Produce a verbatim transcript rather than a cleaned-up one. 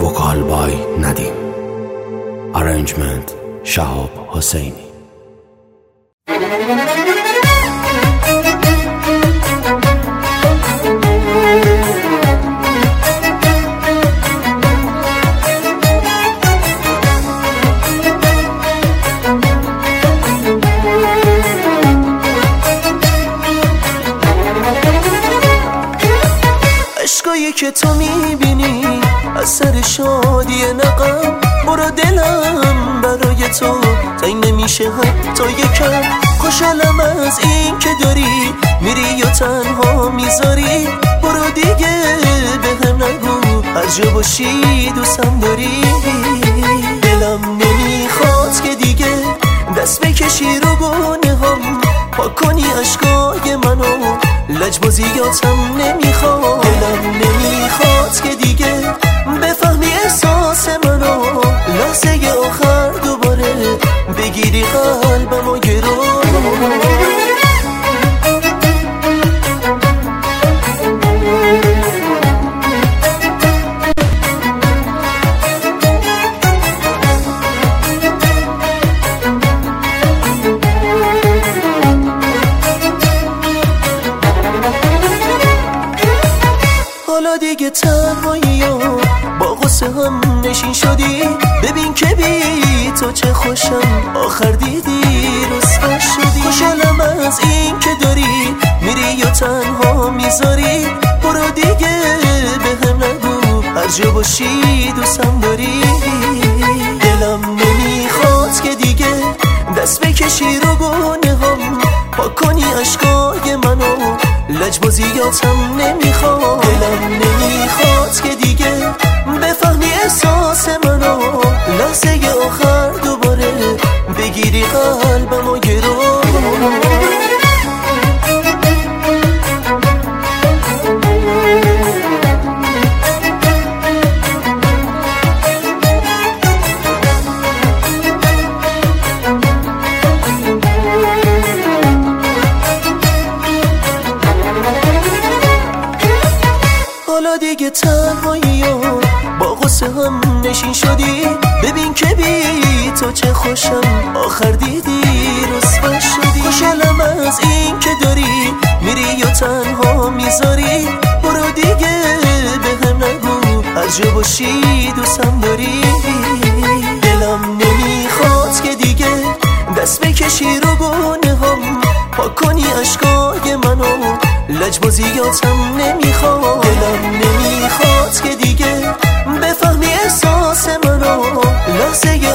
وکال بای ندیم. ارنجمنت شهاب حسینی. عشقایی که تو میبینی اثر شادی نقم، برو دلم برای تو تنگ نمیشه حتی یکم. خوشحالم از این که داری میری و تنها میذاری، برو دیگه به هم نگو هر جا باشی دوستم داری. دلم نمیخواد که دیگه دست بکشی رو گونه هم، پاک کنی عشقای منو لجبازیاتم نمیخواد. دلم نمیخواد که دیگه بفهمی احساس منو، لحظه آخر دوباره بگیری قلبمو گرو. حالا دیگه تنهایی و با غصه هم نشین شدی، ببین که بی تو چه خوشم آخر دیدی رسوا شدی. خوشحالم از این که داری میری و تنها میذاری، برو دیگه به هم نگو هر جا باشی دوستم داری. دلم نمیخواد که دیگه دست بکشی رو گونه هم، پاک کنی عشقای منو لجبازیاتم نمیخواد. دلم نمیخواد که دیگه بفهمی احساس منو، لحظه آخر دوباره بگیری قلبمو گرو. حالا دیگه تنهایی و با غصه هم نشین شدی، ببین که بی تو چه خوشم آخر دیدی رسوا شدی. خوشحالم از این که داری میری و تنها میذاری، برو دیگه به هم نگو هر جا باشی دوستم داری. دلم نمیخواد که دیگه دست بکشی رو گونه هم، پاک کنی عشقای منو لجبازیاتم نمیخواد. دلم نمیخواد که دیگه بفهمی احساس منو، لحظه